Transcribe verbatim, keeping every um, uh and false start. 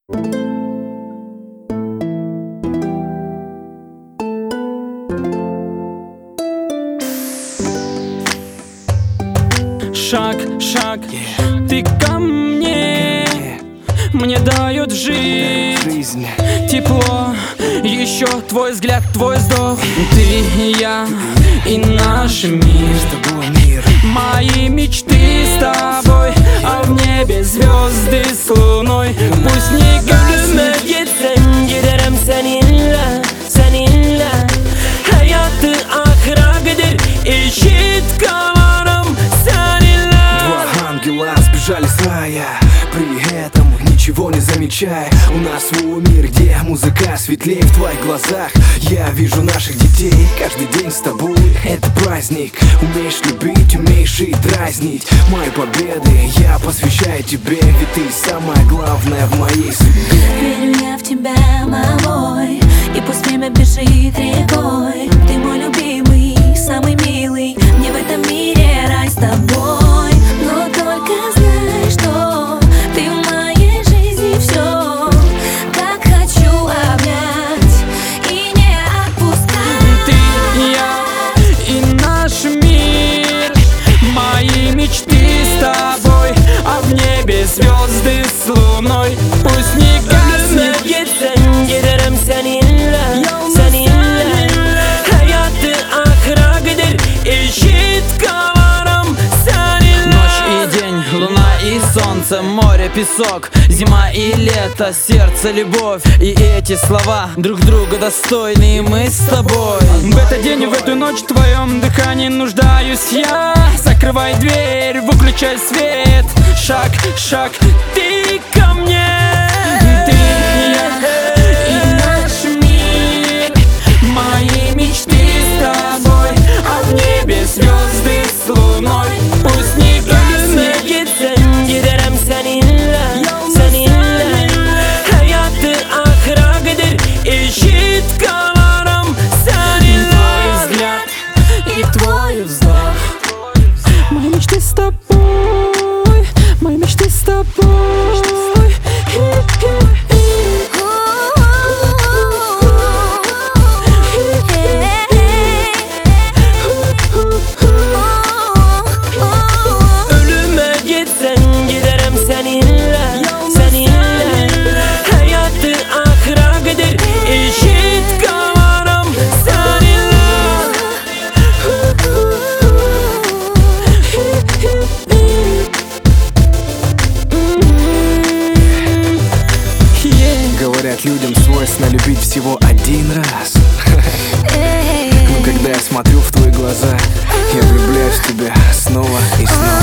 Шаг, шаг, yeah. Ты ко мне, yeah. Мне дают жизнь, жизнь, тепло, еще твой взгляд, твой вздох. Ты и я, и наш мир, с тобой мир. Мои мечты с тобой, а в небе звезды с луной. Пусть не гаснет. Gitsen giderim seninle, seninle. Hayatı ahıra gider, eşit kalarım seninle. Два ангела сбежали с рая, при этом ничего не замечая. У нас свой мир, где музыка светлее. В твоих глазах я вижу наших детей. Каждый день с тобой это праздник. Умеешь любить, умеешь и дразнить. Мои победы я посвящаю тебе, ведь ты самое главное в моей судьбе. Верю я в тебя, мой, и пусть время бежит рекой. Ты мой любимый, самый милый. Мне в этом мире рай с тобой. Но только знай, что ты в моей жизни все. Так хочу обнять и не отпускать. Ты, я и наш мир. Мои мечты с тобой, а в небе звезды с луной. Пусть не гаснет. Gitsen giderim seninle, seninle. Hayatı ahıra gider, eşit kalarım seninle. Ночь и день, луна и солнце, море, песок, зима и лето, сердце, любовь. И эти слова друг друга достойны, и мы с тобой. В этот день и в эту ночь в твоем дыхании нуждаюсь я. Закрывай дверь, выключай свет. Шаг, шаг, ты ко мне. Ты, я и наш мир. Мои мечты с тобой, а в небе звезды с луной. Пусть не гаснет. Gitsen giderim seninle, seninle. Hayatı ahıra gider, eşit kalarım seninle. Твой взгляд и твой вздох. Мои мечты с тобой, мои мечты с тобой. Ölüme gitsen giderim seninle, seninle. Hayatı ahıra gider, eşit kalarım seninle. Говорят, людям свойственно любить всего один раз. Но когда я смотрю в твои глаза, я влюбляюсь в тебя снова и снова.